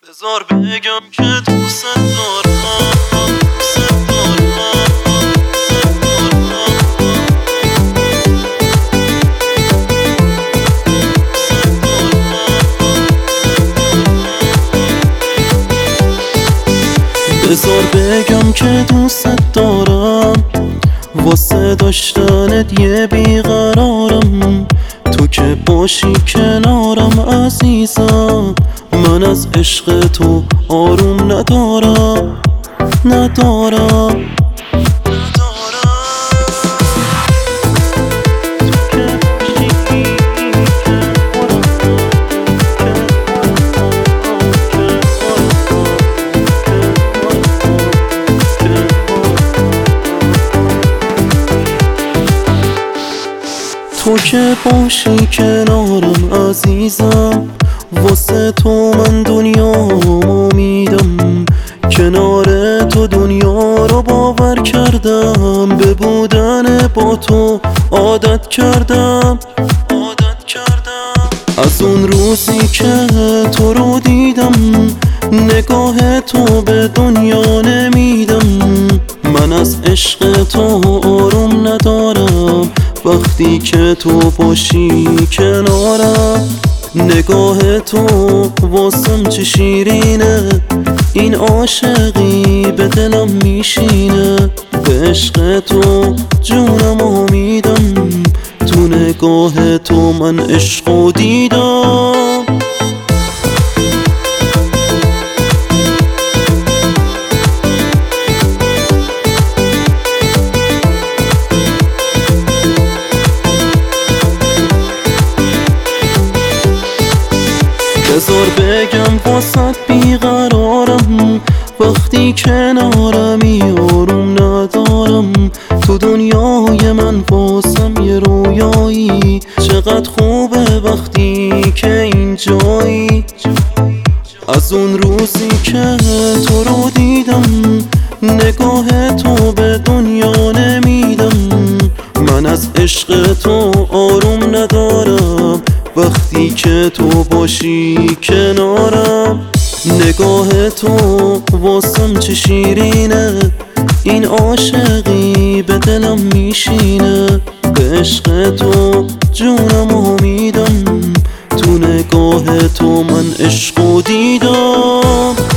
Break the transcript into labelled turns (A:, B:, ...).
A: بذار بگم که دوست دارم. بذار بگم که دوست دارم، واسه داشتنت یه بیقرارم. تو که باشی کنارم عزیزم، من از عشق تو آروم ندارم. تو که باشی کنارم عزیزم، واسه تو من دنیامو میدم. کنار تو دنیا رو باور کردم، به بودن با تو عادت کردم. از اون روزی که تو رو دیدم، نگاه تو به دنیا نمیدم. من از عشق تو آروم ندارم، وقتی که تو باشی کنارم. نگاه تو واسم چه شیرینه، این عاشقی به دلم میشینه. به عشق تو جونم امیدم، تو نگاه تو من عشقو دیدم. بذار بگم واسط بیقرارم، وقتی کنارمی آروم ندارم. تو دنیای من واسم یه رویایی، چقدر خوبه وقتی که اینجایی. از اون روزی که تو رو دیدم، نگاه تو به دنیا نمیدم. من از عشق تو آروم ندارم، وقتی که تو باشی کنارم. نگاه تو واسم چه شیرینه، این عاشقی به دلم میشینه. به عشق تو جونم امیدم، تو نگاه تو من عشقو دیدم.